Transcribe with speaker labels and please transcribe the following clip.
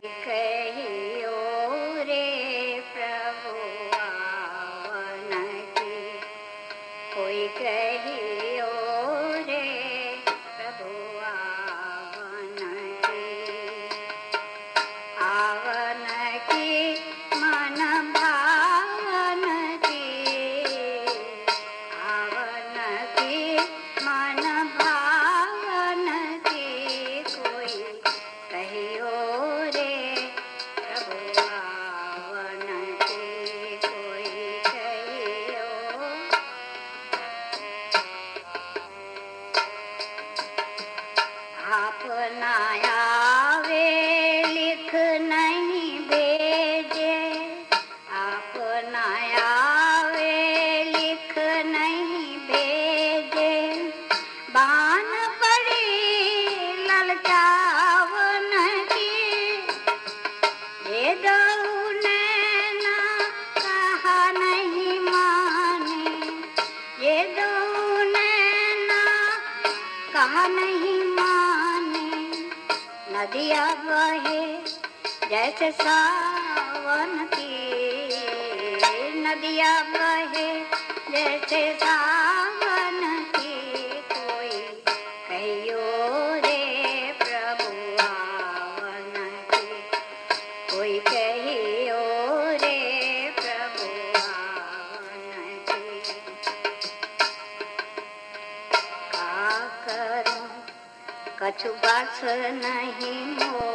Speaker 1: कहियो रे प्रभु आवन की, कोई कहियो रे प्रभु आवन की मन भावन की, आवन की मन भावन की, कोई कहियो रे प्रभु आवन की, कोई कहियो। आप ना आवे लिख नहीं भेजे, आप ना आवे लिख नहीं भेजे, बान पड़ी ललचावन की, ये दऊ नैना कहा नहीं माने, ये दऊ नैना कहा नहीं माने, नदिया बहे जैसे सावन की, नदिया बहे जैसे सावन की, कोई कहियो रे प्रभु आवन की, कोई कहियो रे प्रभु आवन की। का करूं कछु बस नहीं हो